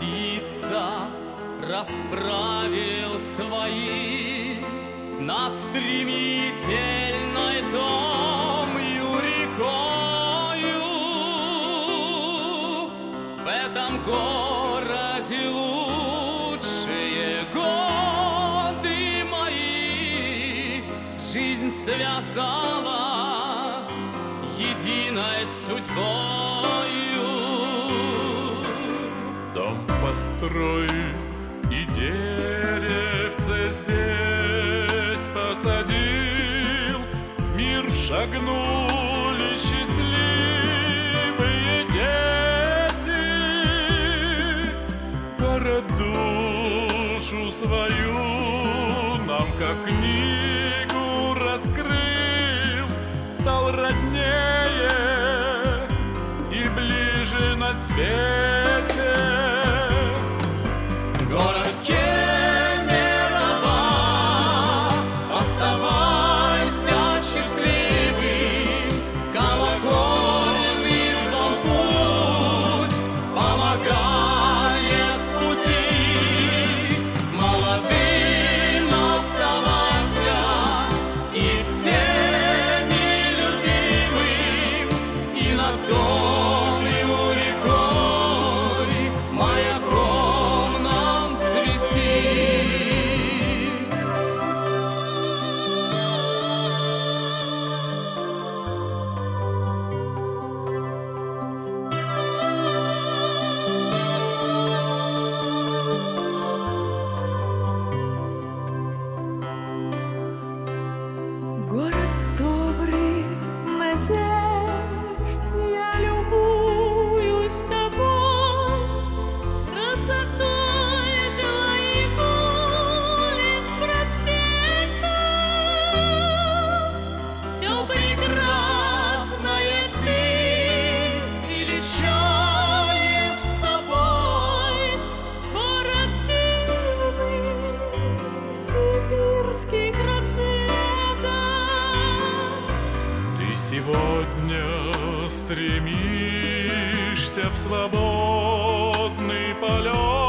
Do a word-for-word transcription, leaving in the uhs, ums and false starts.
птица расправил свои над стремительной томью рекою. В этом городе лучшие годы мои жизнь связала единой судьбою. Дом построй и деревце здесь посадил, в мир шагнули счастливые дети. Город душу свою нам как книгу раскрыл, стал роднее и ближе на свете. Город Кемерово, оставайся счастливым, колокольный звон пусть помогает в пути. Молодым оставайся и всеми любимым, и над томью рекой маяком нам свети. Город добрый, надежд, я любуюсь тобой, красотой твоих улиц, проспектов. Все прекрасное ты величаешь собой. Город дивный, сибирских рассветов. Ты сегодня стремишься в свободный полет.